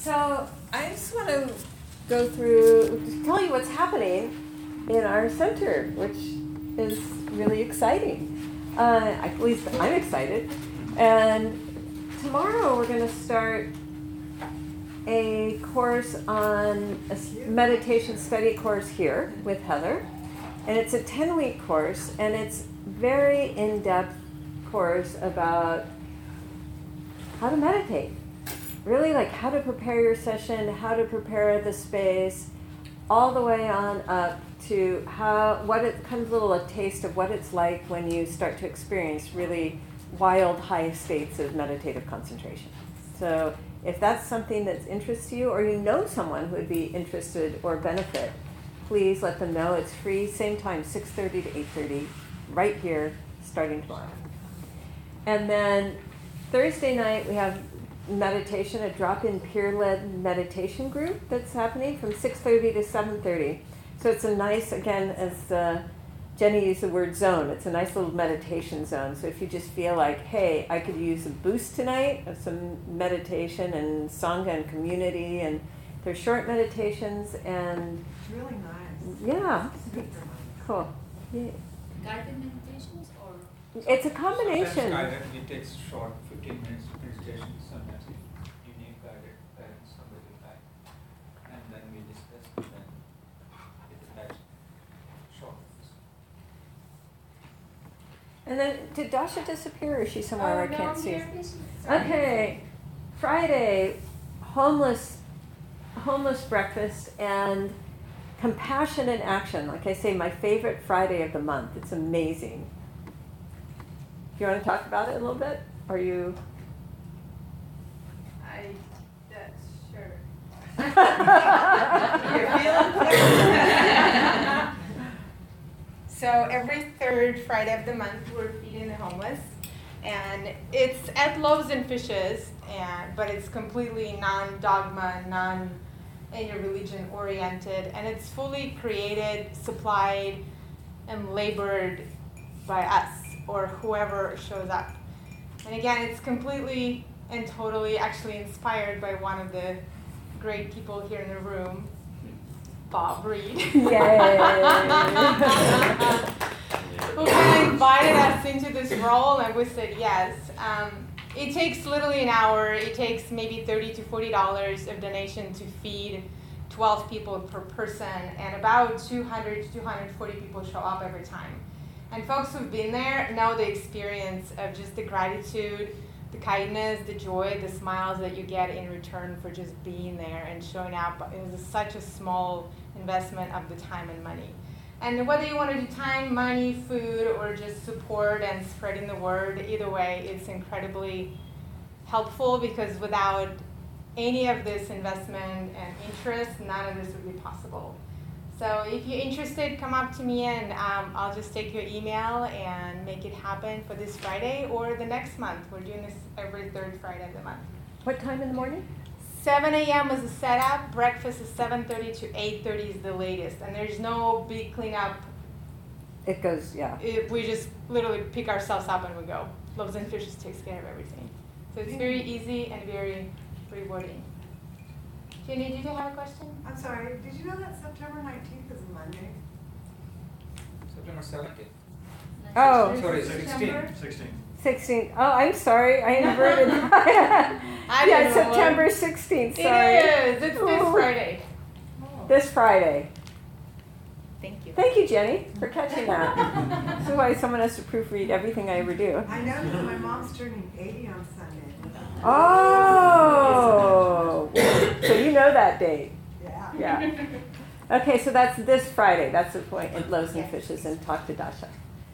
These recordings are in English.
So I just want to go through, tell you what's happening in our center, which is really exciting. At least I'm excited. And tomorrow we're going to start a course on a meditation study course here with Heather. And it's a 10-week course, and it's very in-depth course about how to meditate. Really like how to prepare your session, how to prepare the space, all the way on up to what it comes a little a taste of what it's like when you start to experience really wild high states of meditative concentration. So if that's something that's interests you, or you know someone who would be interested or benefit, please let them know. It's free, same time, 6:30 to 8:30, right here, starting tomorrow. And then Thursday night we have meditation, a drop-in peer-led meditation group that's happening from 6:30 to 7:30. So it's a nice, again, as Jenny used the word zone, it's a nice little meditation zone. So if you just feel like, hey, I could use a boost tonight of some meditation and Sangha and community, and they're short meditations, and it's really nice. Yeah. Super nice. Cool. Yeah. Guided meditations or? It's a combination. Sometimes guided, it takes short 15 minutes meditation. Sometimes if you need guidance, somebody will guide. And then we discuss, and then it is next short. And then, did Dasha disappear, or is she somewhere where I no, can't I'm see? here. Sorry. Okay, Friday, homeless breakfast and compassion in action. Like I say, my favorite Friday of the month. It's amazing. Do you want to talk about it a little bit? Are you? Sure. You're feeling So every third Friday of the month, we're feeding the homeless, and it's at Loaves and Fishes, but it's completely non-dogma, non-religion oriented, and it's fully created, supplied, and labored by us or whoever shows up. And again, it's completely and totally actually inspired by one of the great people here in the room, Bob Reed. Yay! Who kind of invited us into this role, and we said yes. It takes literally an hour. It takes maybe $30 to $40 of donation to feed 12 people per person, and about 200 to 240 people show up every time. And folks who've been there know the experience of just the gratitude, the kindness, the joy, the smiles that you get in return for just being there and showing up. It was such a small investment of the time and money. And whether you want to do time, money, food, or just support and spreading the word, either way, it's incredibly helpful, because without any of this investment and interest, none of this would be possible. So if you're interested, come up to me, and I'll just take your email and make it happen for this Friday or the next month. We're doing this every third Friday of the month. What time in the morning? 7 a.m. is the setup. Breakfast is 7:30 to 8:30 is the latest. And there's no big cleanup. It goes, yeah. We just literally pick ourselves up and we go. Loaves and Fishes takes care of everything. So it's very easy and very rewarding. Jenny, did you have a question? I'm sorry, did you know that September 19th is a Monday? September 17th. Oh. Sorry, September? 16. 16th. Oh, I'm sorry. I inverted. I Yeah, didn't know September what- 16th. Sorry. It is. It's this Ooh. Friday. This Friday. Thank you. Thank you, Jenny, for catching that. This is why someone has to proofread everything I ever do. I know because my mom's turning 80 on Sunday. Oh, so you know that date. Yeah. Yeah. Okay, so that's this Friday. That's the point at Loaves and Fishes, and talk to Dasha.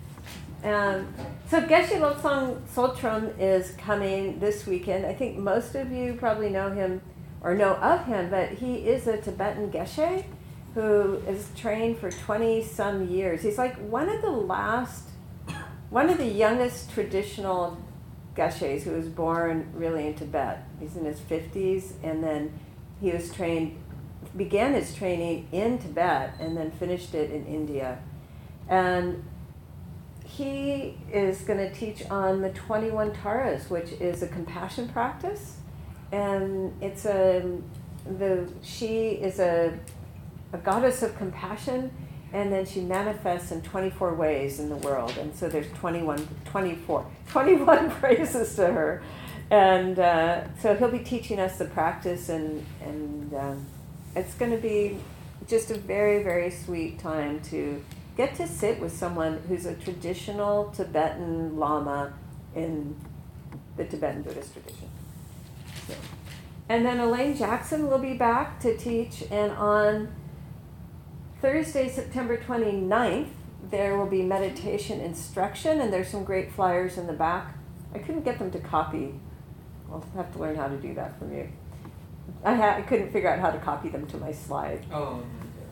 So Geshe Lobsang Soltrom is coming this weekend. I think most of you probably know him or know of him, but he is a Tibetan Geshe who is trained for 20-some years. He's like one of the youngest traditional Geshes who was born really in Tibet. He's in his 50s, and then he began his training in Tibet and then finished it in India. And he is going to teach on the 21 Taras, which is a compassion practice. And it's she is a goddess of compassion, and then she manifests in 24 ways in the world. And so there's 21 praises to her. And so he'll be teaching us the practice, and it's going to be just a very, very sweet time to get to sit with someone who's a traditional Tibetan Lama in the Tibetan Buddhist tradition. So. And then Elaine Jackson will be back to teach, and on Thursday, September 29th, there will be meditation instruction, and there's some great flyers in the back. I couldn't get them to copy. I'll have to learn how to do that from you. I couldn't figure out how to copy them to my slide. Oh.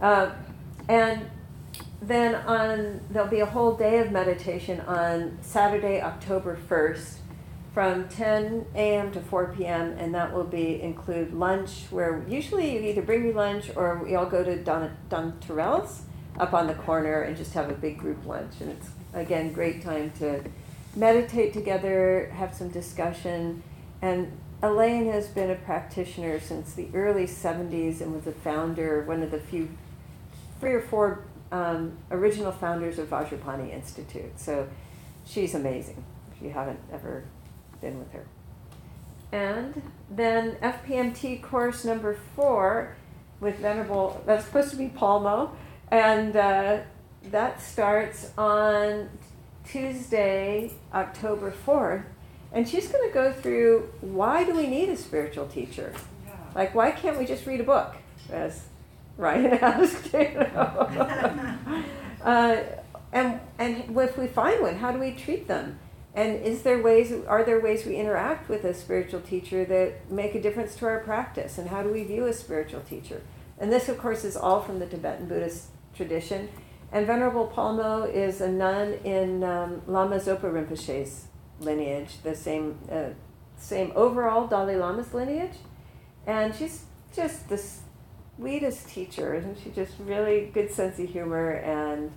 And then there'll be a whole day of meditation on Saturday, October 1st, from 10 a.m. to 4 p.m., and that will include lunch, where usually you either bring me lunch or we all go to Don Terrell's up on the corner and just have a big group lunch. And it's, again, great time to meditate together, have some discussion. And Elaine has been a practitioner since the early 70s and was a founder, one of the 3 or 4 original founders of Vajrapani Institute. So she's amazing if you haven't ever been with her. And then FPMT course number 4 with Venerable, that's supposed to be Palmo, and that starts on Tuesday, October 4th. And she's going to go through, why do we need a spiritual teacher? Yeah. Like, why can't we just read a book, as Ryan asked, you know? And if we find one, how do we treat them? And are there ways we interact with a spiritual teacher that make a difference to our practice? And how do we view a spiritual teacher? And this, of course, is all from the Tibetan Buddhist tradition. And Venerable Palmo is a nun in Lama Zopa Rinpoche's lineage, the same overall Dalai Lama's lineage. And she's just the sweetest teacher, and she just really good sense of humor, and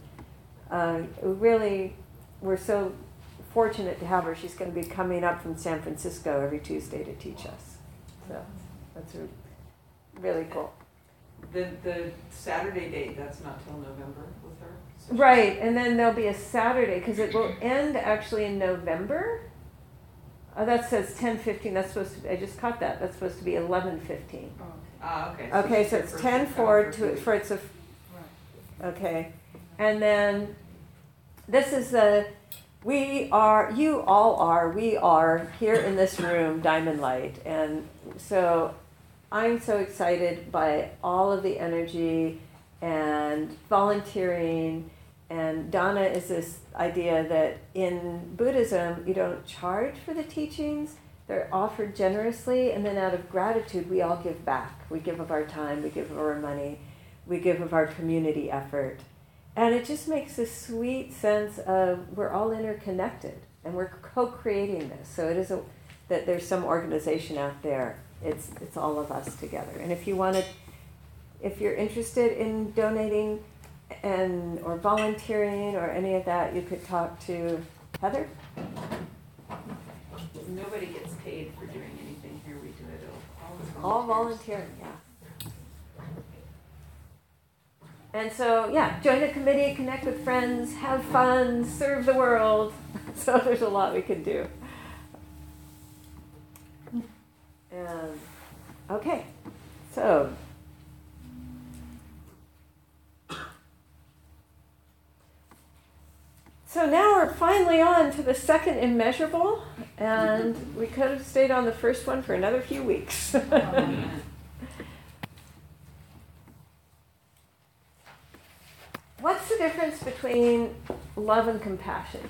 really we're so fortunate to have her. She's going to be coming up from San Francisco every Tuesday to teach us. So that's really cool. The Saturday date, that's not till November with her? So Right, and then there'll be a Saturday, because it will end actually in November. That says 10:15. That's supposed to be, I just caught that. That's supposed to be 11:15. okay. Okay, she's so there it's for 10:4 2 for it's a. Right. Okay, and then this is we are here in this room, Diamond Light, and so I'm so excited by all of the energy and volunteering. And Dana is this idea that in Buddhism, you don't charge for the teachings. They're offered generously, and then out of gratitude, we all give back. We give of our time, we give of our money, we give of our community effort. And it just makes this sweet sense of we're all interconnected, and we're co-creating this. So it isn't that there's some organization out there. It's all of us together. And if you're interested in donating or volunteering or any of that, you could talk to Heather. Nobody gets paid for doing anything here. We do it All volunteering, yeah. And so, yeah, join a committee, connect with friends, have fun, serve the world. So there's a lot we can do. And, okay, so. So now we're finally on to the second immeasurable, and we could have stayed on the first one for another few weeks. What's the difference between love and compassion?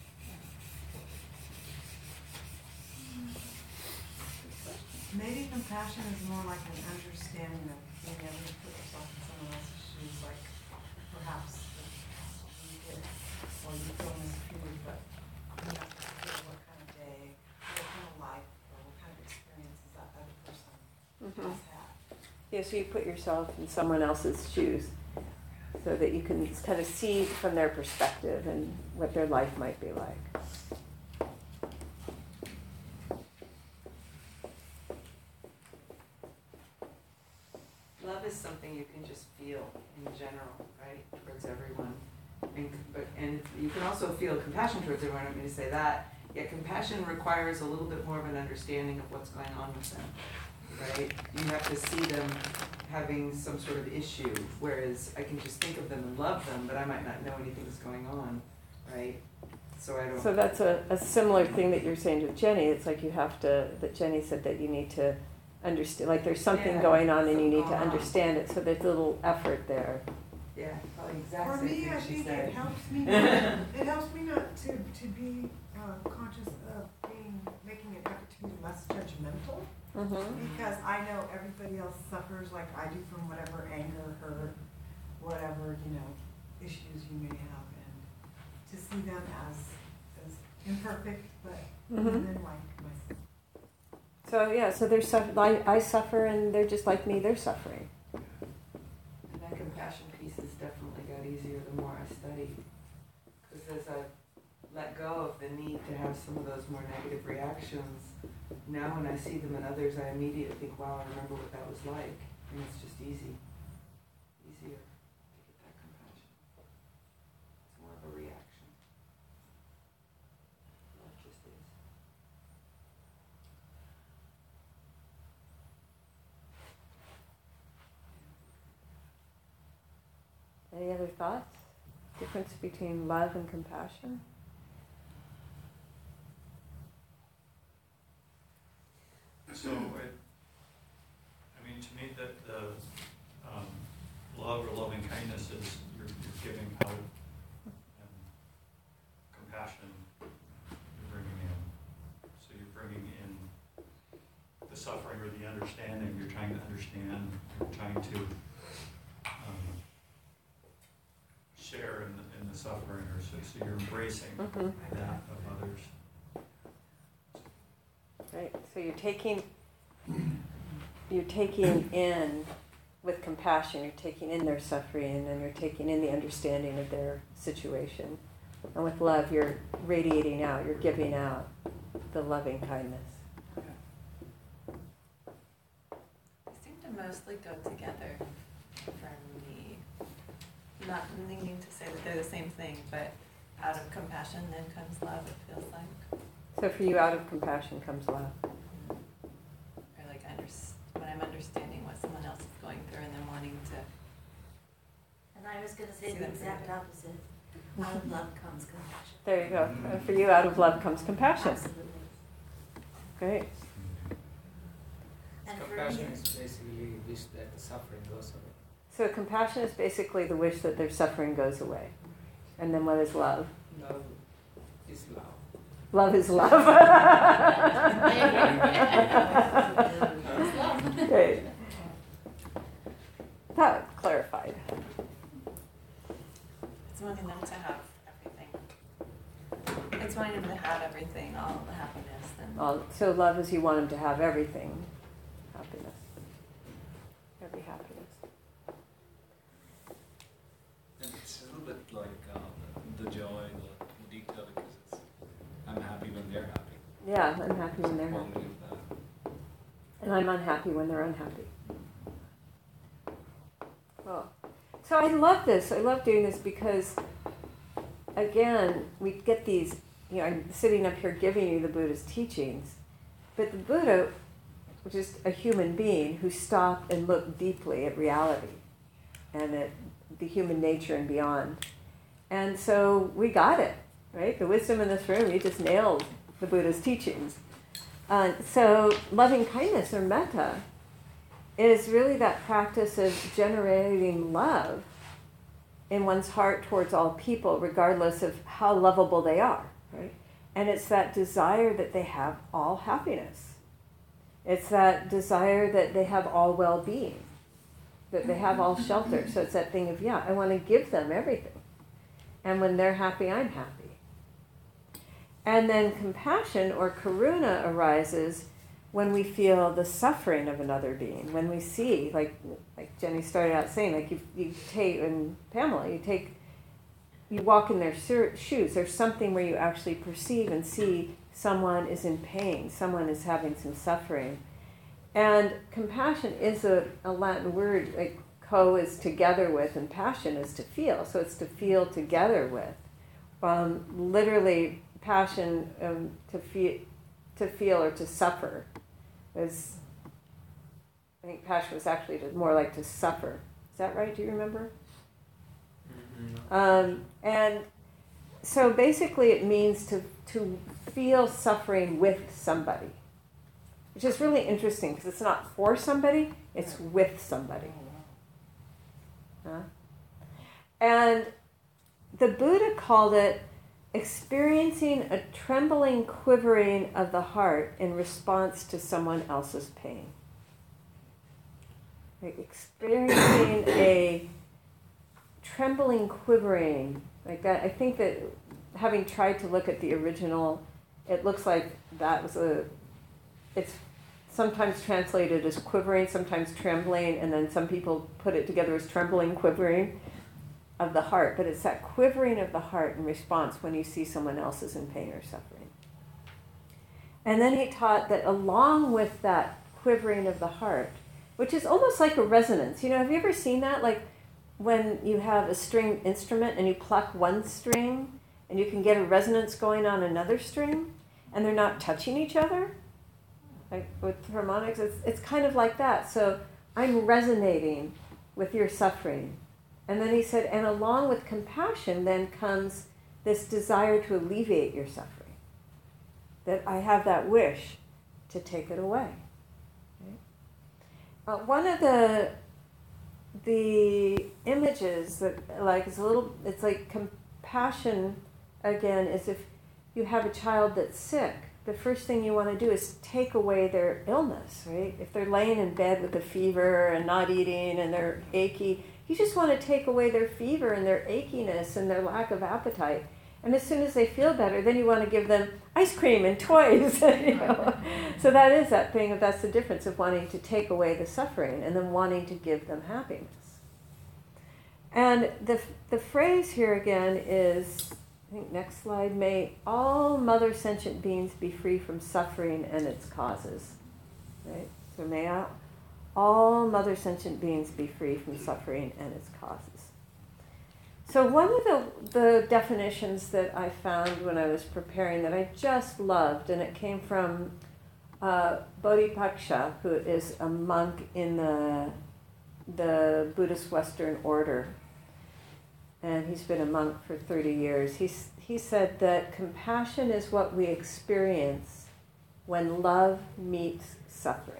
Maybe compassion is more like an understanding of being able to put yourself in someone else's shoes, like perhaps you get, or you feel mistreated, but you have to feel what kind of day, what kind of life, or what kind of experiences that other person has had. Yeah, so you put yourself in someone else's shoes so that you can kind of see from their perspective and what their life might be like. love is something you can just feel in general, right, towards everyone. And you can also feel compassion towards everyone, I don't mean to say that, yet compassion requires a little bit more of an understanding of what's going on with them, right? You have to see them having some sort of issue, whereas I can just think of them and love them, but I might not know anything's going on, right? So I don't... So that's a similar thing that you're saying to Jenny. It's like you have to, that Jenny said that you need to understand, like there's something going on and you need to understand it, so there's a little effort there. Yeah, probably exactly. For me, I she think said. it helps me not to be conscious of making an effort to be less judgmental, because I know everybody else suffers like I do from whatever anger, hurt, whatever, issues you may have, and to see them as imperfect, but even like myself. So yeah, so there's I suffer and they're just like me, they're suffering. And that compassion piece has definitely got easier the more I study. Because as I let go of the need to have some of those more negative reactions, now when I see them in others, I immediately think, wow, I remember what that was like. And it's just easier to get that compassion. It's more of a reaction. Love just is. Any other thoughts? Difference between love and compassion? So, to me, the love or loving kindness is you're giving out, and compassion you're bringing in. So you're bringing in the suffering or the understanding. You're trying to understand. You're trying to share in the suffering, or so you're embracing that of others. Right. So you're taking in with compassion. You're taking in their suffering, and you're taking in the understanding of their situation. And with love, you're radiating out. You're giving out the loving kindness. They seem to mostly go together for me. Not needing to say that they're the same thing, but out of compassion then comes love, it feels like. So for you, out of compassion comes love. Or like when I'm understanding what someone else is going through and then wanting to. And I was going to say the exact opposite. Out of love comes compassion. There you go. And for you, out of love comes compassion. Absolutely. Great. And for Compassion me, is basically wish that the suffering goes away. So compassion is basically the wish that their suffering goes away. And then what is love? Love is love. Love is love. Great. That clarified. It's wanting them to have everything. It's wanting them to have everything, all the happiness. And So love is you want them to have everything. Happiness. Every happiness. And it's a little bit like the joy, the detail, because it's, I'm happy when they're happy. Yeah, I'm happy when they're Quality happy. of that. And I'm unhappy when they're unhappy. Well, so I love this. I love doing this because, again, we get these, I'm sitting up here giving you the Buddha's teachings, but the Buddha was just a human being who stopped and looked deeply at reality and at the human nature and beyond. And so we got it, right? The wisdom in this room, you just nailed the Buddha's teachings. So loving kindness or metta is really that practice of generating love in one's heart towards all people, regardless of how lovable they are, right? And it's that desire that they have all happiness. It's that desire that they have all well-being, that they have all shelter. So it's that thing of, I want to give them everything. And when they're happy, I'm happy. And then compassion or karuna arises when we feel the suffering of another being, when we see, like Jenny started out saying, like you take, and Pamela, you walk in their shoes. There's something where you actually perceive and see someone is in pain, someone is having some suffering. And compassion is a Latin word, like co is together with, and passion is to feel. So it's to feel together with. Literally, passion to feel or to suffer is. I think passion was actually more like to suffer. Is that right? Do you remember? And so basically, it means to feel suffering with somebody, which is really interesting because it's not for somebody; it's with somebody. And the Buddha called it experiencing a trembling quivering of the heart in response to someone else's pain. Like experiencing a trembling quivering like that. I think that having tried to look at the original, it looks like that was it's sometimes translated as quivering, sometimes trembling, and then some people put it together as trembling, quivering of the heart. But it's that quivering of the heart in response when you see someone else is in pain or suffering. And then he taught that along with that quivering of the heart, which is almost like a resonance. Have you ever seen that? Like when you have a string instrument and you pluck one string and you can get a resonance going on another string and they're not touching each other? Like with harmonics, it's kind of like that. So I'm resonating with your suffering. And then he said, and along with compassion then comes this desire to alleviate your suffering. That I have that wish to take it away. Okay? One of the images that it's like compassion again is if you have a child that's sick, the first thing you want to do is take away their illness, right? If they're laying in bed with a fever and not eating and they're achy, you just want to take away their fever and their achiness and their lack of appetite. And as soon as they feel better, then you want to give them ice cream and toys. So that is that thing, that's the difference of wanting to take away the suffering and then wanting to give them happiness. And the phrase here again is, I think next slide, may all mother sentient beings be free from suffering and its causes. Right? So may all mother sentient beings be free from suffering and its causes. So one of the definitions that I found when I was preparing that I just loved, and it came from Bodhipaksha, who is a monk in the Buddhist Western Order. And he's been a monk for 30 years. He said that compassion is what we experience when love meets suffering.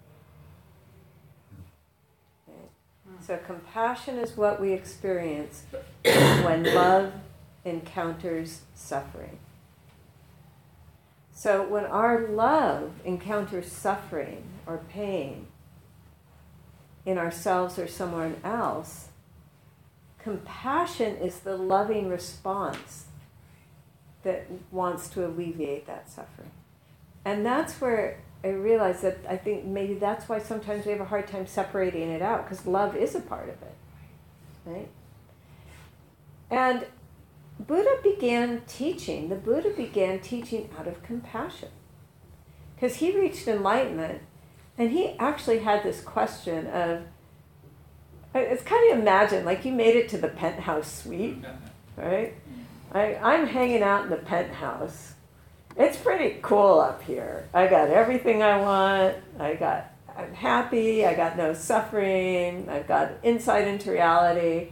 Okay. So compassion is what we experience when love encounters suffering. So when our love encounters suffering or pain in ourselves or someone else, compassion is the loving response that wants to alleviate that suffering. And that's where I realized that I think maybe that's why sometimes we have a hard time separating it out, because love is a part of it, right? And the Buddha began teaching out of compassion. Because he reached enlightenment, and he actually had this question of, it's kind of imagine, like you made it to the penthouse suite, right? I'm hanging out in the penthouse. It's pretty cool up here. I got everything I want. I'm happy. I got no suffering. I've got insight into reality.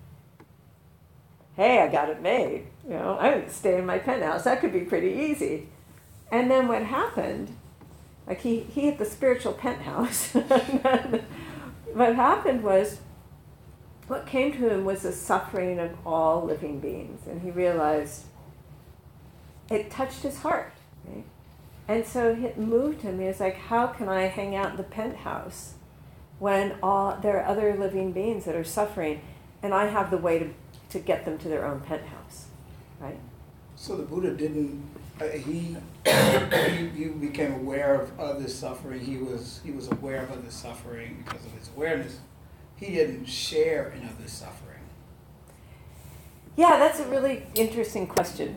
Hey, I got it made. I would stay in my penthouse. That could be pretty easy. And then what happened, like he hit the spiritual penthouse. What happened was, what came to him was the suffering of all living beings. And he realized it touched his heart, right? And so it moved him. He was like, how can I hang out in the penthouse when there are other living beings that are suffering, and I have the way to get them to their own penthouse, right? So the Buddha didn't, he became aware of others' suffering. He was aware of others' suffering because of his awareness. He didn't share in others' suffering. Yeah, that's a really interesting question.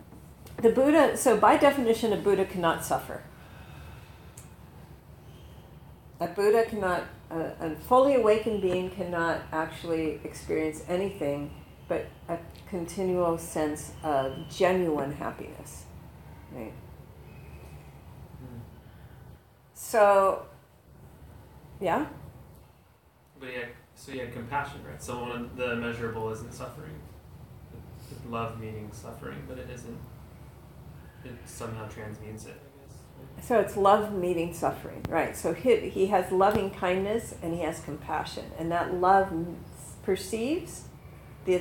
The Buddha, so by definition, a Buddha cannot suffer. A Buddha cannot, a fully awakened being cannot actually experience anything but a continual sense of genuine happiness, right? So, yeah? But so you had compassion, right? So one of the immeasurable isn't suffering. Love meaning suffering, but it isn't. It somehow transmutes it, I guess. So it's love meeting suffering, right? So he has loving kindness and he has compassion, and that love perceives the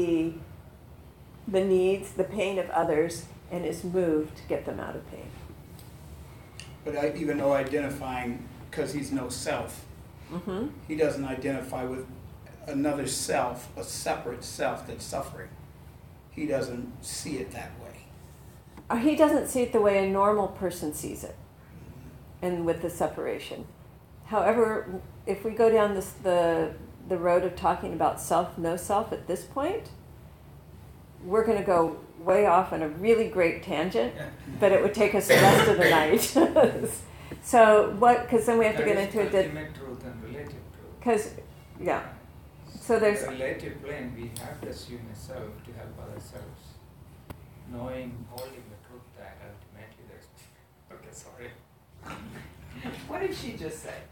needs, the pain of others, and is moved to get them out of pain. But even though identifying, because he's no self, Mm-hmm. he doesn't identify with another self, a separate self that's suffering. He doesn't see it that way. He doesn't see it the way a normal person sees it, and with the separation. However, if we go down the road of talking about self, no self at this point, we're going to go way off on a really great tangent, but it would take us the rest of the night. So what, because then we have to get into it. Ultimate truth and relative truth. Because, yeah. So there's... The relative plane, we have to assume a self to help other selves. Knowing, holding the truth that ultimately there's... Okay, sorry. What did she just say?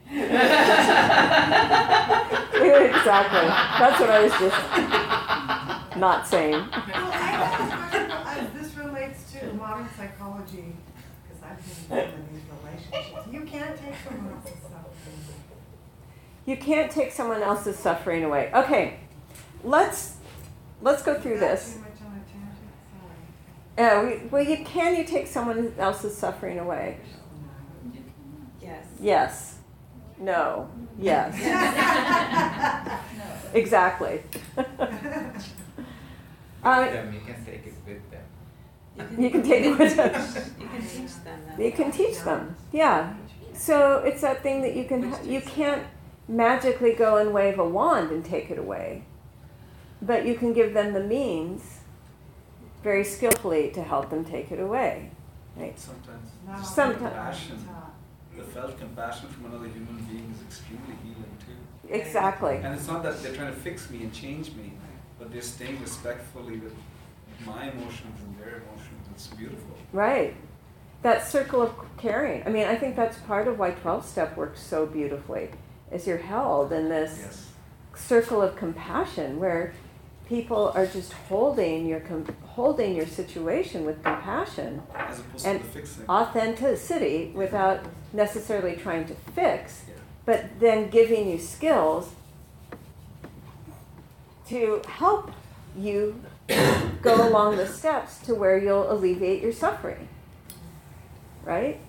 Exactly. That's what I was just not saying. Well, I have a question as this relates to modern psychology, because I've been in these relationships. You can't take someone else's suffering. You can't take someone else's suffering away. Okay, let's go through this. Too much on a tangent? Sorry. Well, you take someone else's suffering away? Yes. Yes. No. Yes. Exactly. Them, you can take it with them. You can take it with them. You can teach them that. You can teach them. Yeah. So it's that thing that you can't magically go and wave a wand and take it away, but you can give them the means very skillfully to help them take it away. Right? Sometimes No, just Sometimes. compassion, the felt compassion from another human being is extremely healing too. Exactly. And it's not that they're trying to fix me and change me, but they're staying respectfully with my emotions and their emotions. It's beautiful. Right. That circle of caring. I mean, I think that's part of why 12-step works so beautifully, is you're held in this Yes. circle of compassion where people are just holding your situation with compassion As opposed and to the fixing. authenticity without necessarily trying to fix, Yeah. but then giving you skills to help you go along the steps to where you'll alleviate your suffering. Right?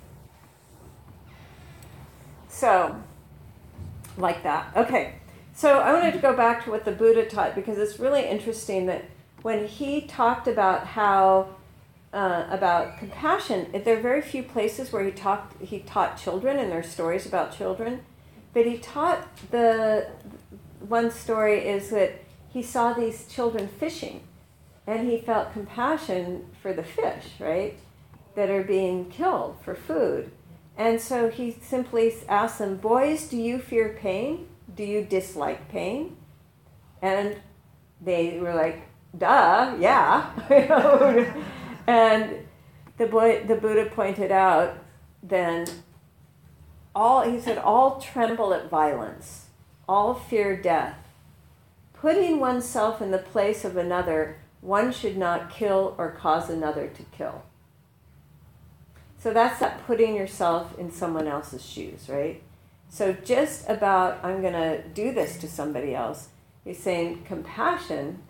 So, like that. Okay. So I wanted to go back to what the Buddha taught, because it's really interesting that when he talked about how about compassion, there are very few places where he taught children and their stories about children, but he taught the one story is that he saw these children fishing, and he felt compassion for the fish, right, that are being killed for food. And so he simply asked them, "Boys, do you fear pain? Do you dislike pain?" And they were like, "Duh, yeah." And the Buddha pointed out then, he said, all tremble at violence, all fear death. Putting oneself in the place of another, one should not kill or cause another to kill. So that's that putting yourself in someone else's shoes, right? So just about, I'm going to do this to somebody else, he's saying compassion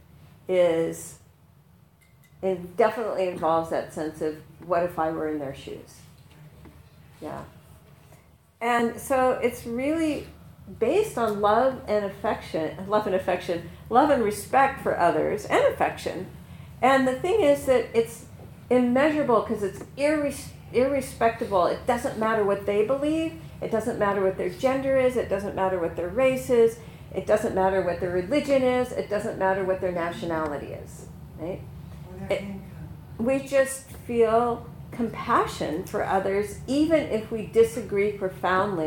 it definitely involves that sense of, what if I were in their shoes? Yeah. And so it's really based on love and respect for others, and affection. And the thing is that it's immeasurable because it's irrespectable. It doesn't matter what they believe. It doesn't matter what their gender is. It doesn't matter what their race is. It doesn't matter what their religion is. It doesn't matter what their nationality is. Right? We just feel compassion for others, even if we disagree profoundly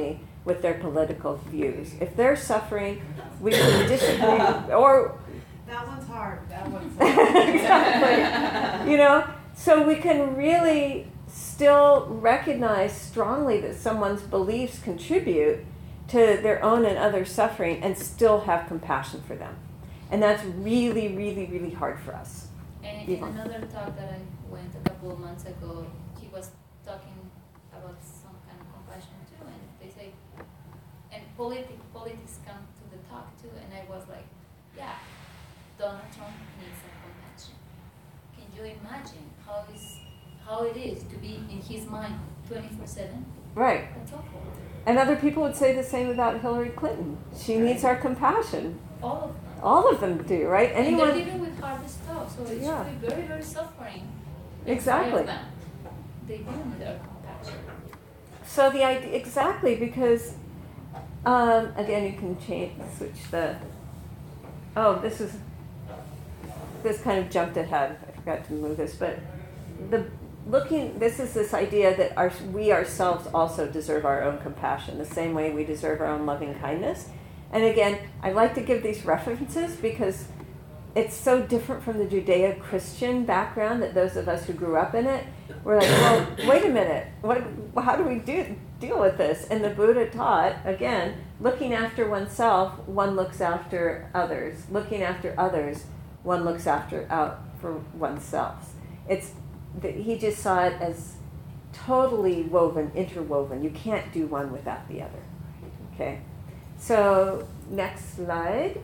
with their political views. If they're suffering, we can disagree, or That one's hard, that one's hard. exactly. You know, so we can really still recognize strongly that someone's beliefs contribute to their own and other suffering and still have compassion for them. And that's really, really, really hard for us. And in another talk that I went a couple of months ago, he was talking about some kind of compassion too, and they say, and politics come to the talk too, and I was like, yeah, Donald Trump needs some compassion. Can you imagine how it is to be in his mind 24/7? Right. That's awful. And other people would say the same about Hillary Clinton. She needs our compassion. All of them. All of them do, right? And Anyone. they're living with hard stuff, so it's Yeah. really very, very suffering. Exactly. Of them. They do need our compassion. So the idea, exactly, because again, you can switch the. Oh, this kind of jumped ahead. I forgot to move this, but this is this idea that we ourselves also deserve our own compassion, the same way we deserve our own loving kindness. And again, I like to give these references because it's so different from the Judeo-Christian background that those of us who grew up in it, we're like, well, wait a minute, how do we deal with this? And the Buddha taught, again, looking after oneself, one looks after others. Looking after others, one looks out for oneself. He just saw it as totally interwoven. You can't do one without the other. Okay? So, next slide.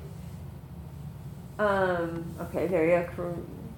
Okay, there you go.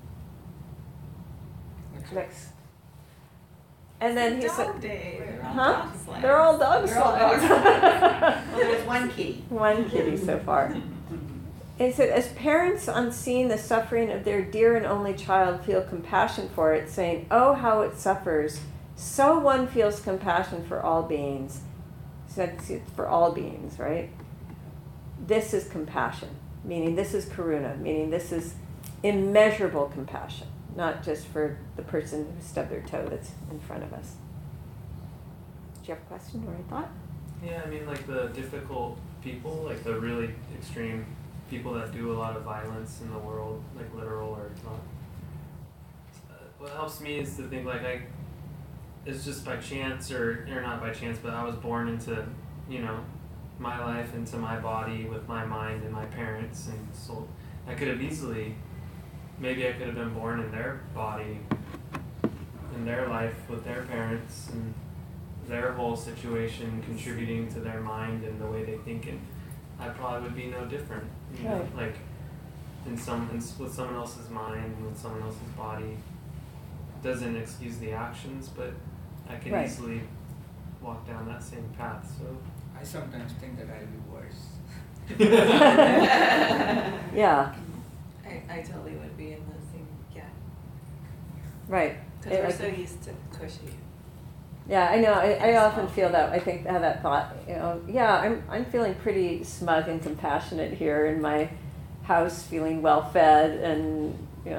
Next. And then he said, huh? They're all dog slides. Well, there's one kitty. One kitty so far. It said, as parents on seeing the suffering of their dear and only child feel compassion for it, saying, oh, how it suffers, so one feels compassion for all beings. So it's for all beings, right? This is compassion, meaning this is karuna, meaning this is immeasurable compassion, not just for the person who stubbed their toe that's in front of us. Do you have a question or a thought? Yeah, I mean, like the difficult people, like the really extreme people that do a lot of violence in the world, like literal or not. What helps me is to think like it's just by chance or not by chance, but I was born into, my life, into my body with my mind and my parents, and so I could have maybe I could have been born in their body, in their life with their parents and their whole situation contributing to their mind and the way they think, and I probably would be no different, Right. like with someone else's mind, with someone else's body. Doesn't excuse the actions, but I can Right. easily walk down that same path. So I sometimes think that I'll be worse. Yeah, I totally would be in the same, right. because we're so used to cushy. Yeah, I know. I often feel that. I think have that thought. Yeah, I'm feeling pretty smug and compassionate here in my house, feeling well fed, and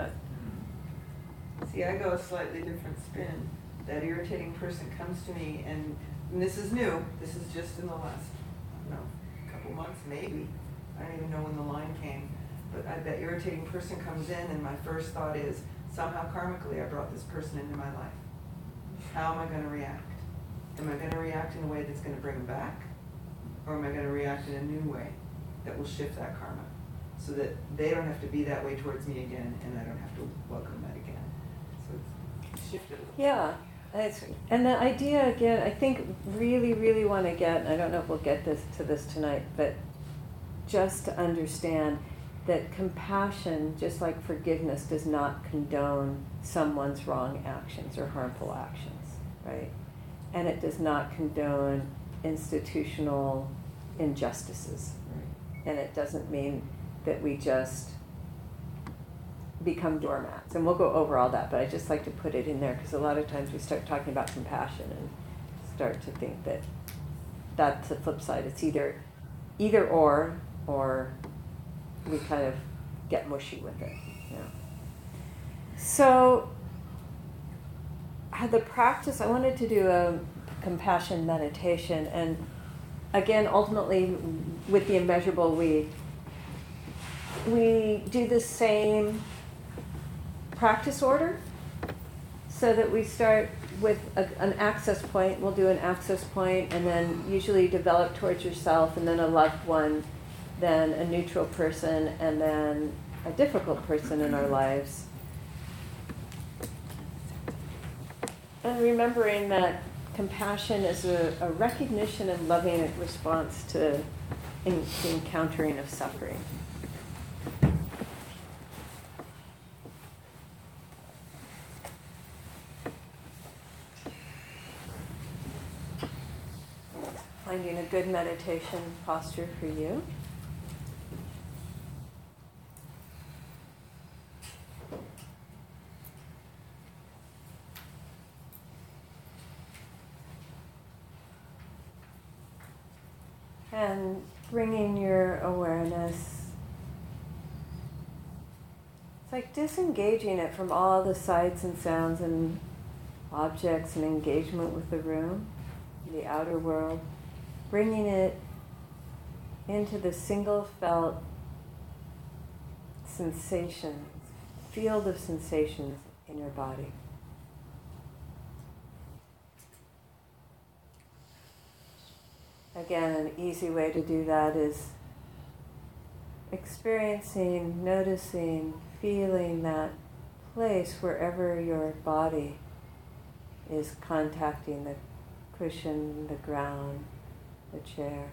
See, I go a slightly different spin. That irritating person comes to me, and this is new. This is just in the last, couple months, maybe. I don't even know when the line came. But that irritating person comes in, and my first thought is, somehow karmically I brought this person into my life. How am I going to react? Am I going to react in a way that's going to bring them back? Or am I going to react in a new way that will shift that karma? So that they don't have to be that way towards me again, and I don't have to welcome that again. So it's shifted a little. yeah. And the idea again, I think really, really want to get. I don't know if we'll get to this tonight, but just to understand that compassion, just like forgiveness, does not condone someone's wrong actions or harmful actions, right? And it does not condone institutional injustices, right? And it doesn't mean that we just become doormats. And we'll go over all that, but I just like to put it in there because a lot of times we start talking about compassion and start to think that that's the flip side. It's either or we kind of get mushy with it. So the practice, I wanted to do a compassion meditation, and again, ultimately, with the immeasurable, we do the same practice order, so that we start with an access point. We'll do an access point, and then usually develop towards yourself, and then a loved one, then a neutral person, and then a difficult person in our lives. And remembering that compassion is a recognition and loving response to the encountering of suffering. Finding a good meditation posture for you. And bringing your awareness, it's like disengaging it from all the sights and sounds and objects and engagement with the room, the outer world, bringing it into the single felt sensation, field of sensations in your body. Again, an easy way to do that is experiencing, noticing, feeling that place wherever your body is contacting the cushion, the ground, the chair.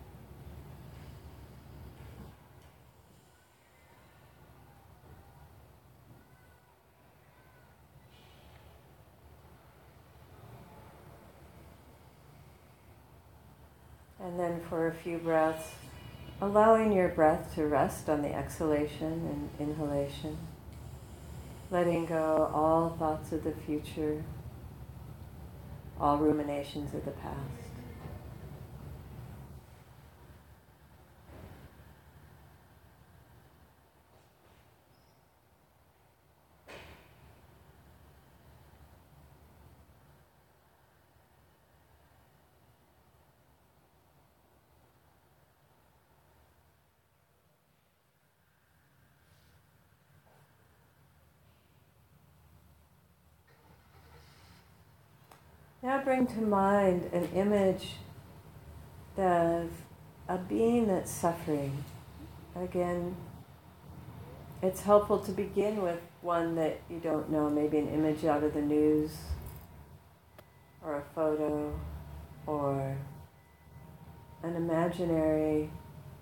And then for a few breaths, allowing your breath to rest on the exhalation and inhalation, letting go all thoughts of the future, all ruminations of the past. Now bring to mind an image of a being that's suffering. Again, it's helpful to begin with one that you don't know, maybe an image out of the news, or a photo, or an imaginary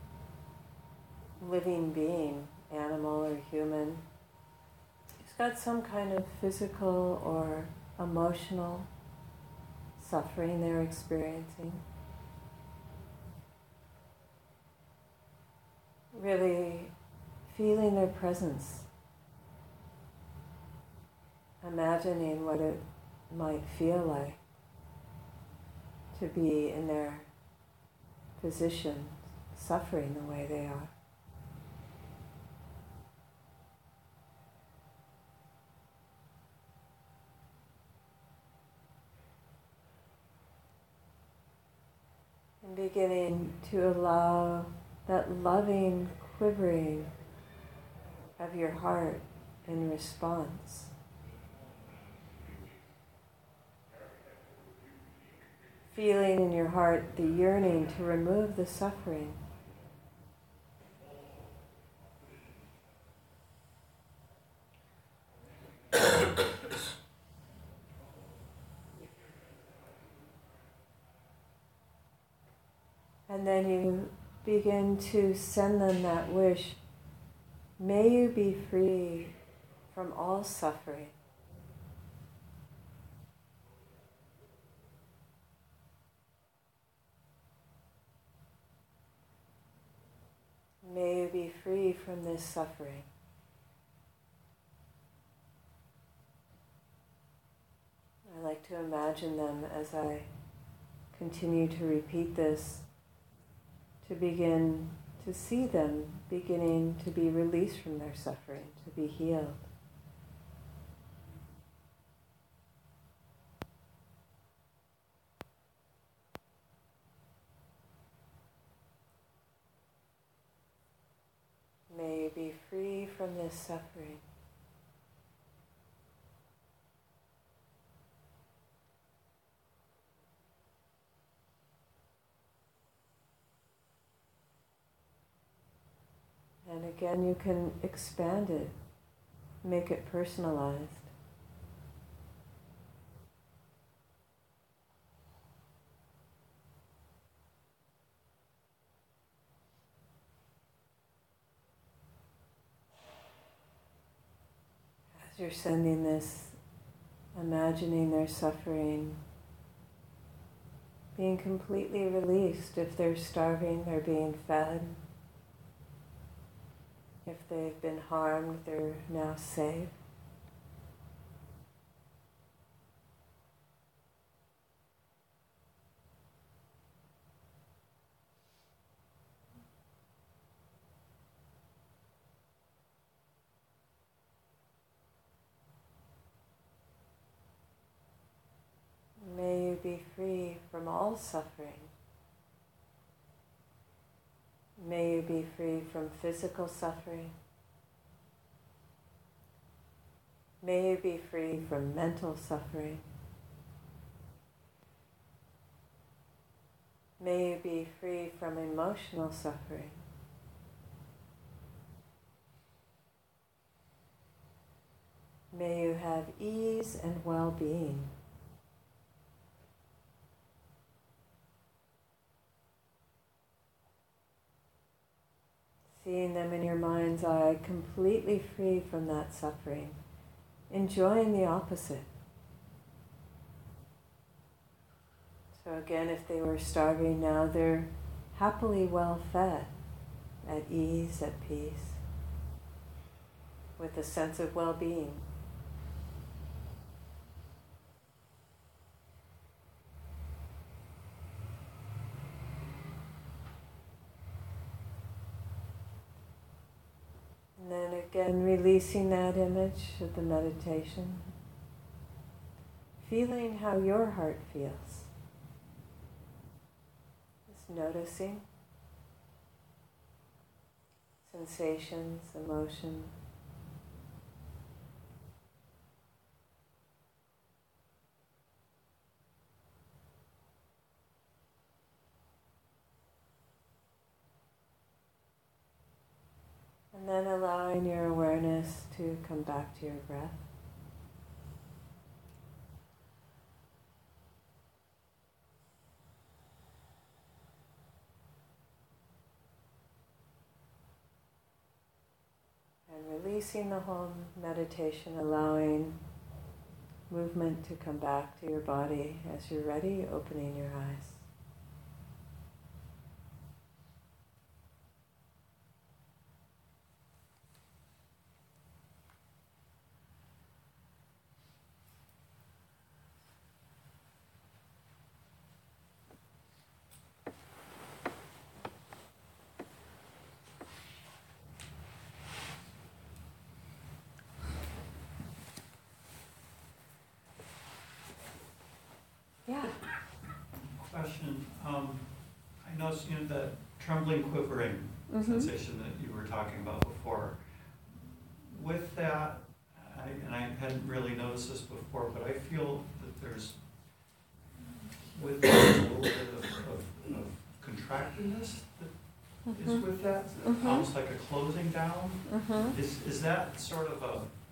living being, animal or human. Who's got some kind of physical or emotional suffering they're experiencing. Really feeling their presence. Imagining what it might feel like to be in their position, suffering the way they are. And beginning to allow that loving quivering of your heart in response. Feeling in your heart the yearning to remove the suffering. And then you begin to send them that wish. May you be free from all suffering. May you be free from this suffering. I like to imagine them as I continue to repeat this, to begin to see them beginning to be released from their suffering, to be healed. free from this suffering. And again, you can expand it, make it personalized. As you're sending this, imagining their suffering, being completely released. If they're starving, they're being fed. If they've been harmed, they're now safe. May you be free from all suffering. May you be free from physical suffering. May you be free from mental suffering. May you be free from emotional suffering. May you have ease and well-being. Seeing them in your mind's eye, completely free from that suffering, enjoying the opposite. So again, if they were starving, now they're happily well fed, at ease, at peace, with a sense of well-being. And then again, releasing that image of the meditation, feeling how your heart feels. Just noticing sensations, emotion. And then allowing your awareness to come back to your breath. And releasing the whole meditation, allowing movement to come back to your body. As you're ready, opening your eyes. Yeah. Question, I noticed, that trembling, quivering sensation that you were talking about before. With that, and I hadn't really noticed this before, but I feel that there's with that, a little bit of contractedness that is with that, almost like a closing down. Is that sort of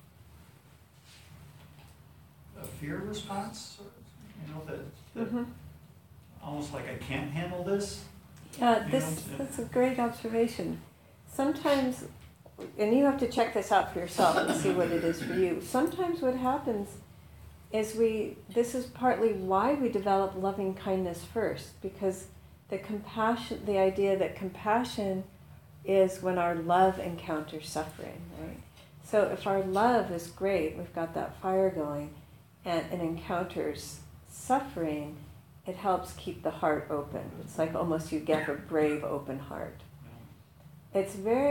a fear response? That almost like I can't handle this? That's a great observation. Sometimes, and you have to check this out for yourself and see what it is for you. Sometimes what happens is this is partly why we develop loving kindness first, because the idea that compassion is when our love encounters suffering, right? So if our love is great, we've got that fire going, and it encounters suffering, it helps keep the heart open. It's like almost you get a brave, open heart. It's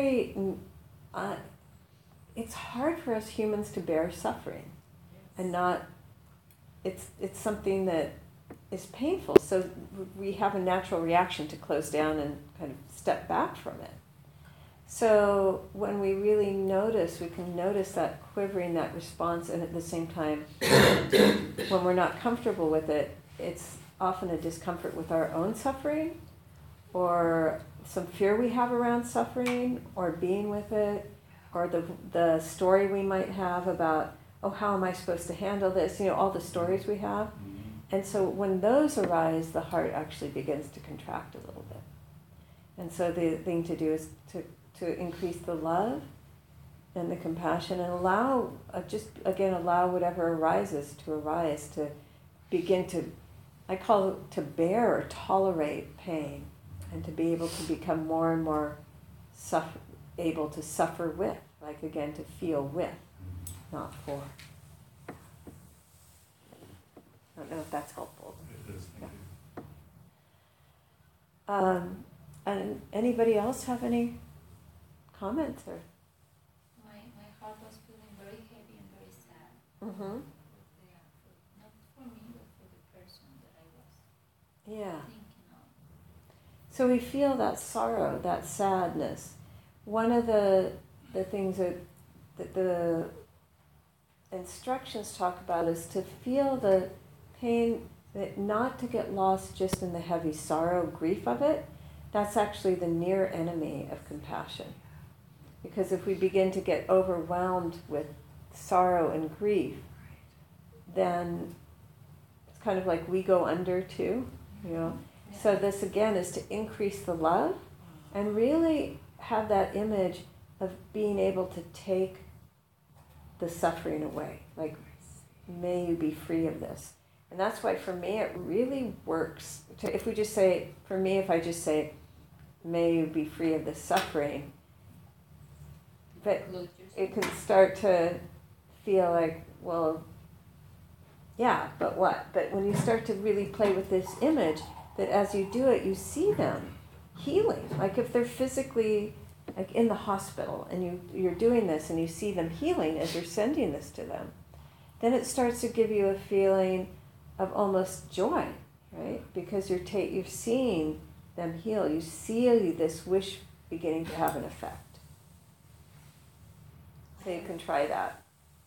it's hard for us humans to bear suffering, and it's something that is painful. So we have a natural reaction to close down and kind of step back from it. So when we really notice, we can notice that quivering, that response, and at the same time, when we're not comfortable with it, it's often a discomfort with our own suffering, or some fear we have around suffering, or being with it, or the story we might have about, oh, how am I supposed to handle this? You know, all the stories we have. And so when those arise, the heart actually begins to contract a little bit. And so the thing to do is to increase the love and the compassion, and allow, allow whatever arises to arise, to begin to, I call it to bear or tolerate pain, and to be able to become more and more able to suffer with, like again, to feel with, not for. I don't know if that's helpful. It is, thank you. And anybody else have any comments or? My heart was feeling very heavy and very sad. Mm-hmm. Not for me, but for the person that I was Yeah. thinking of. So we feel that sorrow, that sadness. One of the things that the instructions talk about is to feel the pain, that not to get lost just in the heavy sorrow, grief of it. That's actually the near enemy of compassion. Because if we begin to get overwhelmed with sorrow and grief, then it's kind of like we go under too, you know. So this again is to increase the love and really have that image of being able to take the suffering away. Like, may you be free of this. And that's why for me it really works. If we just say, for me, if I just say, may you be free of this suffering, but it can start to feel like, well, yeah, but what? But when you start to really play with this image, that as you do it, you see them healing. Like if they're physically like in the hospital and you're doing this and you see them healing as you're sending this to them, then it starts to give you a feeling of almost joy, right? Because you're seeing them heal. You see this wish beginning to have an effect. So you can try that.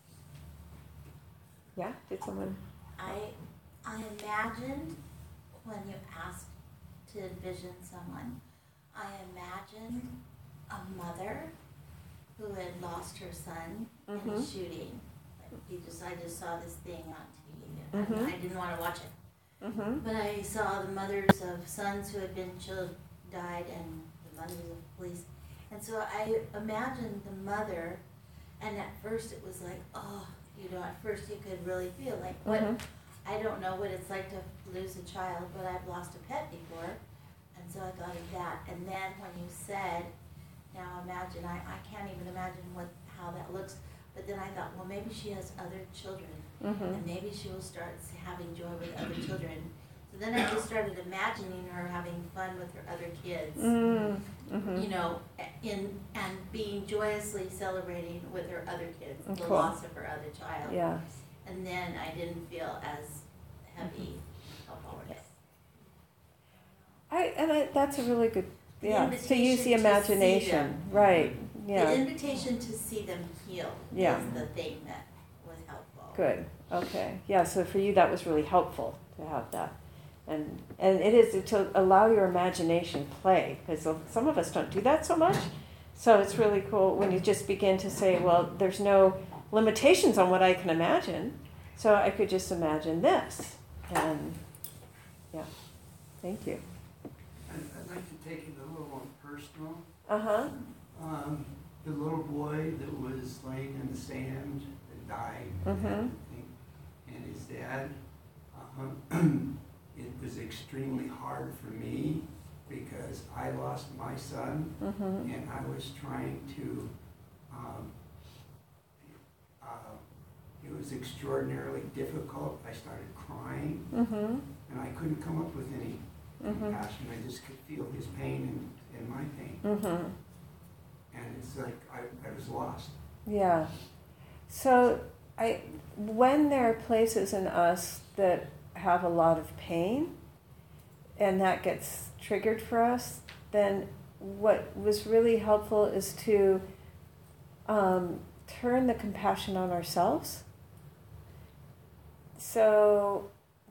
Yeah? Did someone? I imagined when you asked to envision someone, I imagined a mother who had lost her son in a shooting. I just saw this thing on TV. And I didn't want to watch it. But I saw the mothers of sons who had been died, and the mothers of police. And so I imagined the mother, and at first it was like, oh, at first you could really feel like, what, I don't know what it's like to lose a child, but I've lost a pet before. And so I thought of that. And then when you said, now imagine, I can't even imagine how that looks. But then I thought, well, maybe she has other children, and maybe she will start having joy with other children. So then I just started imagining her having fun with her other kids, and being joyously celebrating with her other kids, the loss of her other child. Yeah. And then I didn't feel as heavy about it. That's a really good, to use the imagination, right. Yeah. The invitation to see them heal is the thing that was helpful. Good. Okay. Yeah, so for you that was really helpful to have that. And it is to allow your imagination play, because some of us don't do that so much. So it's really cool when you just begin to say, well, there's no limitations on what I can imagine, so I could just imagine this. And yeah, thank you. I'd like to take it a little more personal. Uh-huh. The little boy that was laying in the sand that died, and his dad, it was extremely hard for me because I lost my son, and I was trying to, it was extraordinarily difficult. I started crying, and I couldn't come up with any compassion. I just could feel his pain and my pain. And it's like I was lost. Yeah. So when there are places in us that have a lot of pain, and that gets triggered for us, then what was really helpful is to turn the compassion on ourselves. So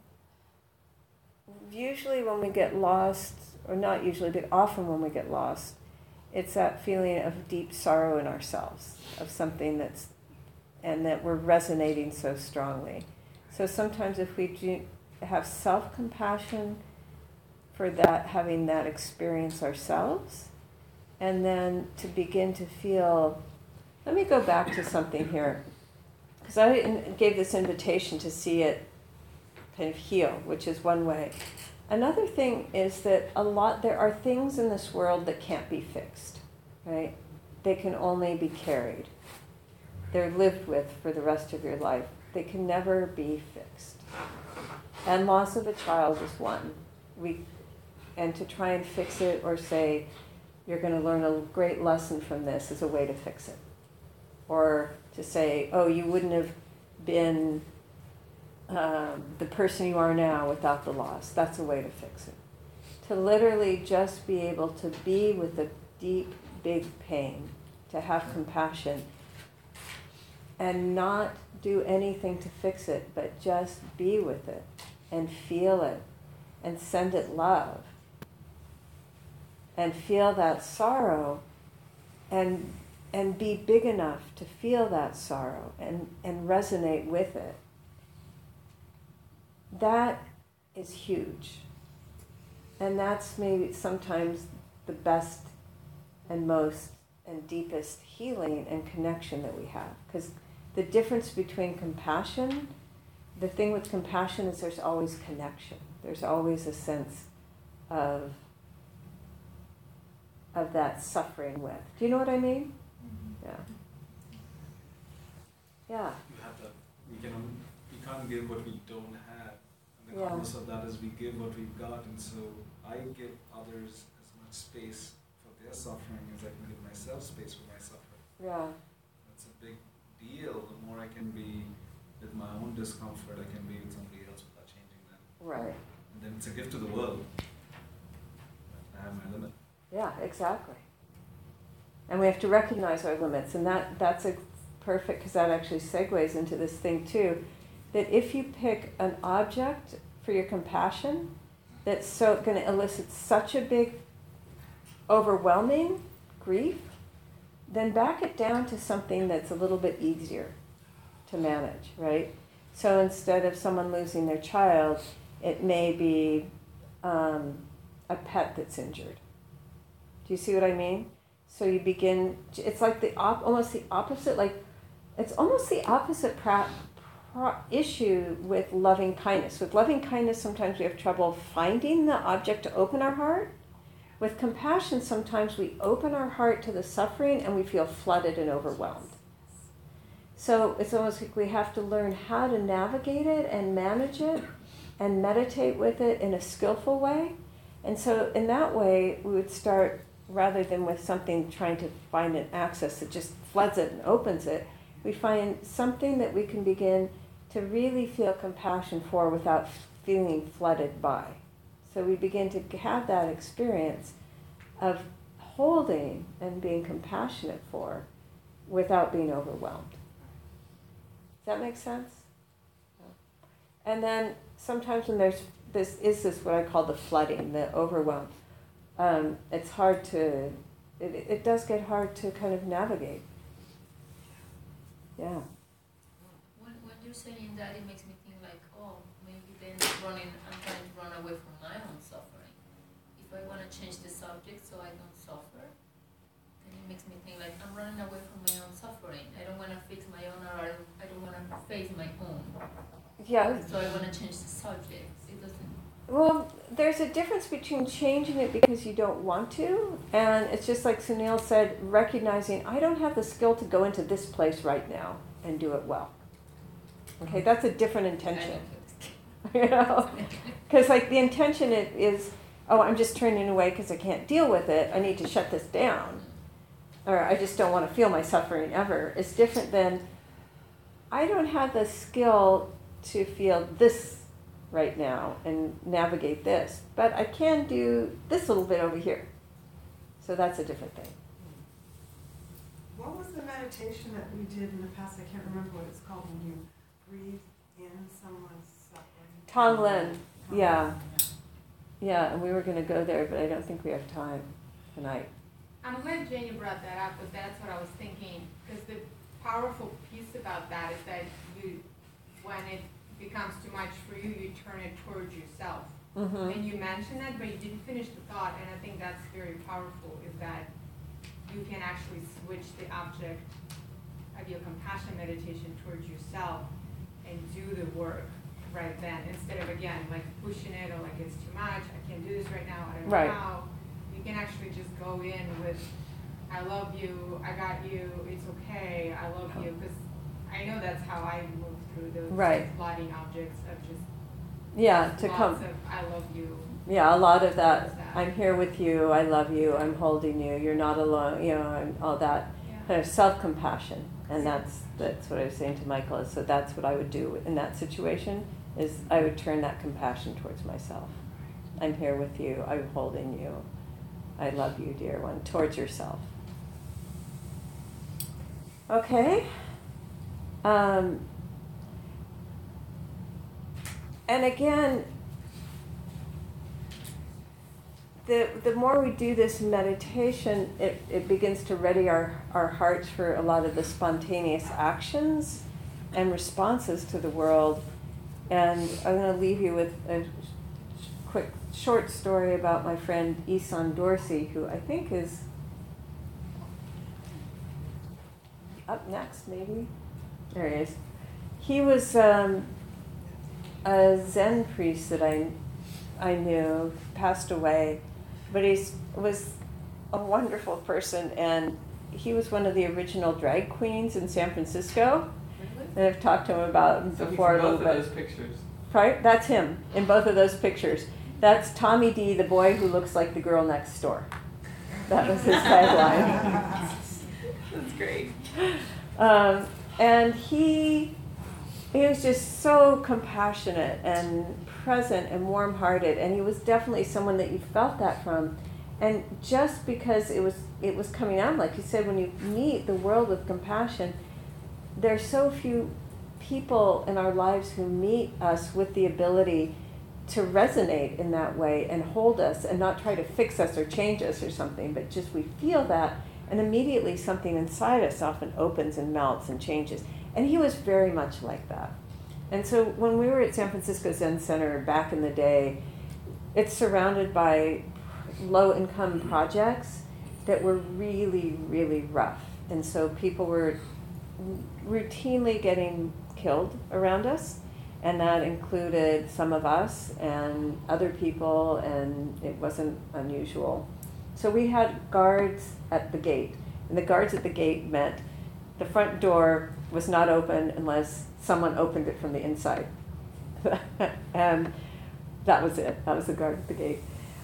usually when we get lost, or not usually, but often when we get lost, it's that feeling of deep sorrow in ourselves, of something and that we're resonating so strongly. So sometimes if we do have self-compassion for that, having that experience ourselves, and then to begin to feel, let me go back to something here, because I gave this invitation to see it kind of heal, which is one way. Another thing is that there are things in this world that can't be fixed, right? They can only be carried. They're lived with for the rest of your life. They can never be fixed. And loss of a child is one. And to try and fix it or say, you're going to learn a great lesson from this is a way to fix it. Or to say, oh, you wouldn't have been the person you are now without the loss. That's a way to fix it. To literally just be able to be with the deep, big pain, to have compassion, and not do anything to fix it, but just be with it and feel it and send it love and feel that sorrow and be big enough to feel that sorrow and resonate with it. That is huge. And that's maybe sometimes the best and most and deepest healing and connection that we have. Because the difference between compassion, the thing with compassion is there's always connection. There's always a sense of that suffering with. Do you know what I mean? Yeah. Yeah. We can't give what we don't have. And the promise of that is we give what we've got. And so I give others as much space for their suffering as I can give myself space for my suffering. Yeah. That's a big deal. The more I can be with my own discomfort, I can be with somebody else without changing them. Right. And then it's a gift to the world. I have my limit. Yeah, exactly. And we have to recognize our limits, and that's a perfect, because that actually segues into this thing too, that if you pick an object for your compassion that's so going to elicit such a big, overwhelming grief, then back it down to something that's a little bit easier to manage, right? So instead of someone losing their child, it may be a pet that's injured. Do you see what I mean? So you begin, it's like almost the opposite, like it's almost the opposite issue with loving kindness. With loving kindness, sometimes we have trouble finding the object to open our heart. With compassion, sometimes we open our heart to the suffering and we feel flooded and overwhelmed. So it's almost like we have to learn how to navigate it and manage it and meditate with it in a skillful way. And so in that way, we would start, rather than with something trying to find an access that just floods it and opens it, we find something that we can begin to really feel compassion for without feeling flooded by. So we begin to have that experience of holding and being compassionate for without being overwhelmed. Does that make sense? And then sometimes when there's this what I call the flooding, the overwhelm. It's hard to, it does get hard to kind of navigate. Yeah. When you're saying that, it makes me think like, oh, maybe then I'm trying to run away from my own suffering. If I want to change the subject so I don't suffer, then it makes me think like, I'm running away from my own suffering. I don't want to fix my own, or I don't want to face my own. Yeah. So I want to change the subject. It doesn't. Well, there's a difference between changing it because you don't want to, and it's just like Sunil said, recognizing I don't have the skill to go into this place right now and do it well. Okay, that's a different intention. You know, because like the intention is, oh, I'm just turning away because I can't deal with it. I need to shut this down, or I just don't want to feel my suffering ever. It's different than I don't have the skill to feel this right now and navigate this, but I can do this little bit over here. Does So that's a different thing. What was the meditation that we did in the past? I can't remember what it's called when you breathe in someone's suffering. Tonglen, yeah. Yeah, and we were going to go there, but I don't think we have time tonight. I'm glad Janie brought that up, but that's what I was thinking. Because the powerful piece about that is that you, when it becomes too much for you, you turn it towards yourself. Mm-hmm. And you mentioned that, but you didn't finish the thought, and I think that's very powerful, is that you can actually switch the object of your compassion meditation towards yourself and do the work right then, instead of, again, like pushing it or like it's too much, I can't do this right now, I don't know Right. how. You can actually just go in with, I love you, I got you, it's okay, I love you, because I know that's how I move through those Right. floating objects of just Yeah, to lots come. of I love you. Yeah, a lot of that. Lots of that. I'm here with you. I love you. I'm holding you. You're not alone. You know, and all that Yeah. kind of self-compassion, and that's what I was saying to Michael. Is so that's what I would do in that situation. Is I would turn that compassion towards myself. I'm here with you. I'm holding you. I love you, dear one. Towards yourself. Okay. And again, the more we do this meditation, it begins to ready our hearts for a lot of the spontaneous actions and responses to the world. And I'm going to leave you with a quick short story about my friend Isan Dorsey, who I think is up next, maybe. There he is. He was a Zen priest that I knew, passed away, but he was a wonderful person, and he was one of the original drag queens in San Francisco. And I've talked to him about him before a little bit. Both of those pictures. Right? That's him in both of those pictures. That's Tommy D, the boy who looks like the girl next door. That was his tagline. That's great. And he was just so compassionate and present and warm-hearted, and he was definitely someone that you felt that from. And just because it was coming out, like you said, when you meet the world with compassion, there's so few people in our lives who meet us with the ability to resonate in that way and hold us and not try to fix us or change us or something, but just we feel that, and immediately something inside us often opens and melts and changes. And he was very much like that. And so when we were at San Francisco Zen Center back in the day, it's surrounded by low-income projects that were really, really rough. And so people were routinely getting killed around us, and that included some of us and other people, and it wasn't unusual. So we had guards at the gate, and the guards at the gate meant the front door was not open unless someone opened it from the inside. And that was it. That was the guard at the gate.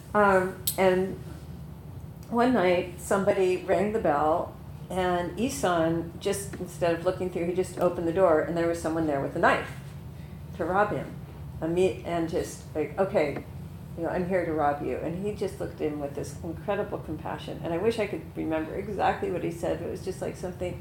And one night, somebody rang the bell, and Isan, just instead of looking through, he just opened the door, and there was someone there with a knife to rob him. And just like, okay, I'm here to rob you. And he just looked in with this incredible compassion. And I wish I could remember exactly what he said, but it was just like something,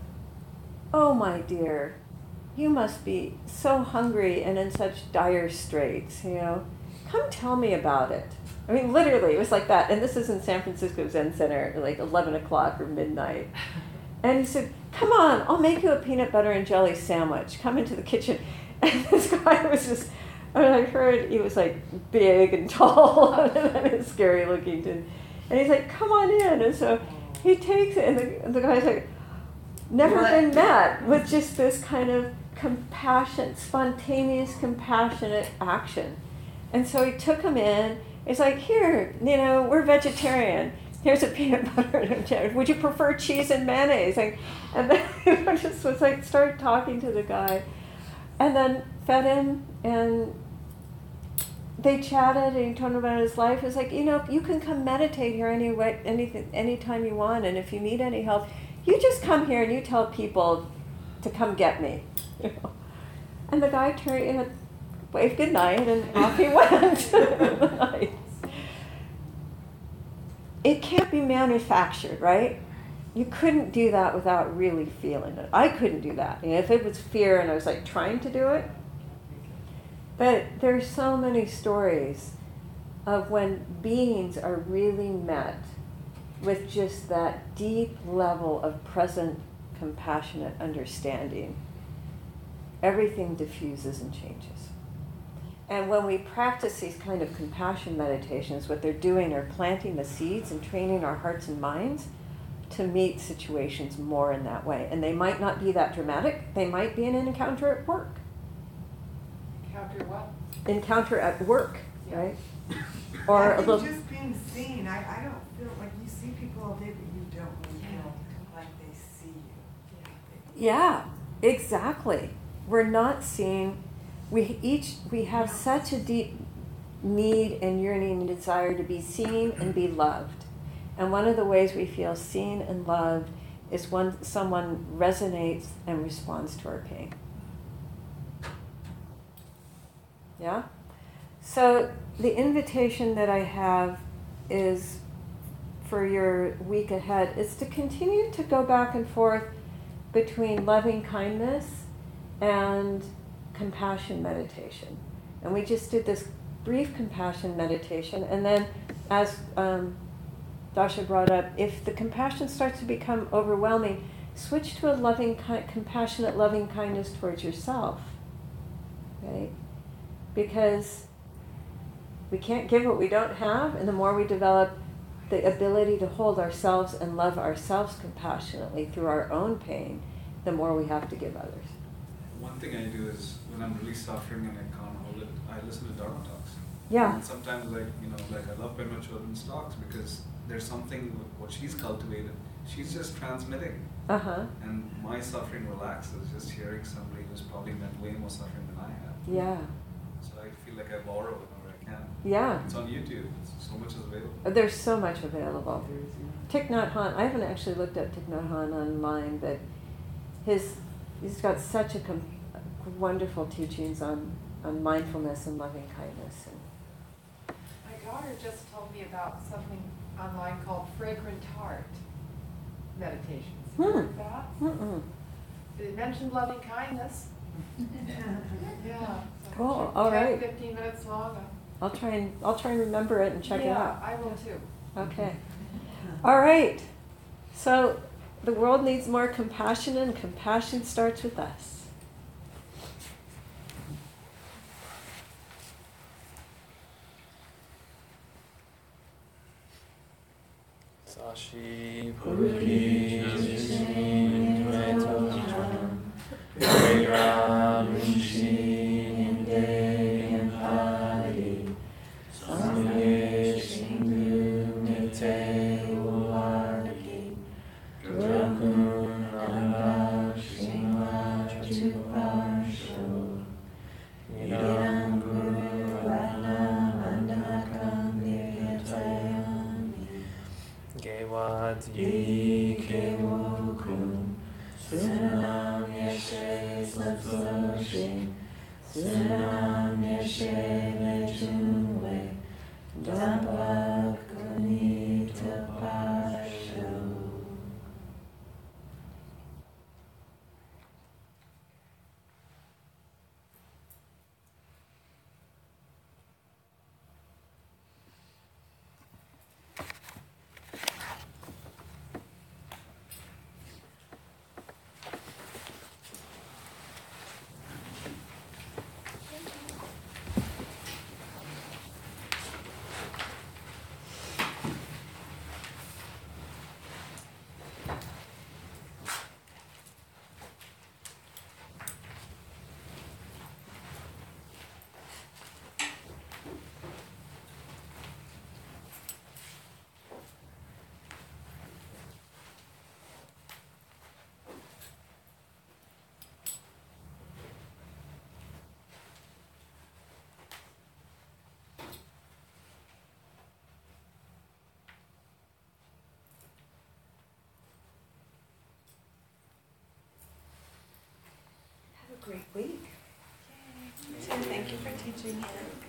oh my dear, you must be so hungry and in such dire straits, Come tell me about it. I mean, literally, it was like that. And this is in San Francisco Zen Center, like 11 o'clock or midnight. And he said, come on, I'll make you a peanut butter and jelly sandwich. Come into the kitchen. And this guy was just, I heard he was like big and tall and scary looking. And he's like, come on in. And so he takes it, and the guy's like, never been met with just this kind of compassion, spontaneous, compassionate action. And so he took him in. It's like, here, we're vegetarian. Here's a peanut butter and jelly. Would you prefer cheese and mayonnaise? And then I just was like, started talking to the guy, and then fed him, and they chatted, and he told him about his life. It's like, you can come meditate here anytime you want, and if you need any help, you just come here and you tell people to come get me. And the guy turned, waved good night, and off he went. it can't be manufactured, right? You couldn't do that without really feeling it. I couldn't do that. You know, if it was fear and I was like trying to do it. But there's so many stories of when beings are really met with just that deep level of present, compassionate understanding, everything diffuses and changes. And when we practice these kind of compassion meditations, what they're doing are planting the seeds and training our hearts and minds to meet situations more in that way. And they might not be that dramatic. They might be an encounter at work. Encounter what? Encounter at work, Yeah. right? Or I a think little. just being seen. I don't feel like you see people all day, but you don't really feel like they see you. Yeah, exactly. We're not seeing. We have such a deep need and yearning and desire to be seen and be loved. And one of the ways we feel seen and loved is when someone resonates and responds to our pain. Yeah? So the invitation that I have is for your week ahead is to continue to go back and forth between loving kindness and compassion meditation. And we just did this brief compassion meditation, and then as Dasha brought up, if the compassion starts to become overwhelming, switch to a loving, compassionate loving kindness towards yourself, right? Because we can't give what we don't have, and the more we develop the ability to hold ourselves and love ourselves compassionately through our own pain, the more we have to give others. One thing I do is when I'm really suffering and I can't hold it, I listen to Dharma talks. Yeah. And sometimes, like I love Pema Chodron's talks because there's something with what she's cultivated. She's just transmitting. Uh-huh. And my suffering relaxes just hearing somebody who's probably met way more suffering than I have. Yeah. So I feel like I borrow whenever I can. Yeah. It's on YouTube. So much is available. There's so much available. Thich Nhat Hanh, I haven't actually looked at Thich Nhat Hanh online, but he's got such a wonderful teachings on mindfulness and loving kindness. My daughter just told me about something online called Fragrant Heart meditations. You heard that? Mm-mm. It mentioned loving kindness. Yeah. So Cool. All right. 15 minutes long. I'll try and remember it and check it out. Yeah, I will too. Okay. All right. So the world needs more compassion, and compassion starts with us. Sashi Puri Jishin Dvaitocham Vigram Shin Inde Padi Samye Shindu Nite Ularki Drakun Amba Shingwa Chuparshu Yidam Guru Rana Mandakam Niryatayami Gevat Yi Kewokum Sunam Yeshe Satoshin Sunam Yeshe Mechunwe Dabak Kunita Pashu. Have a great week. Thank you for teaching it.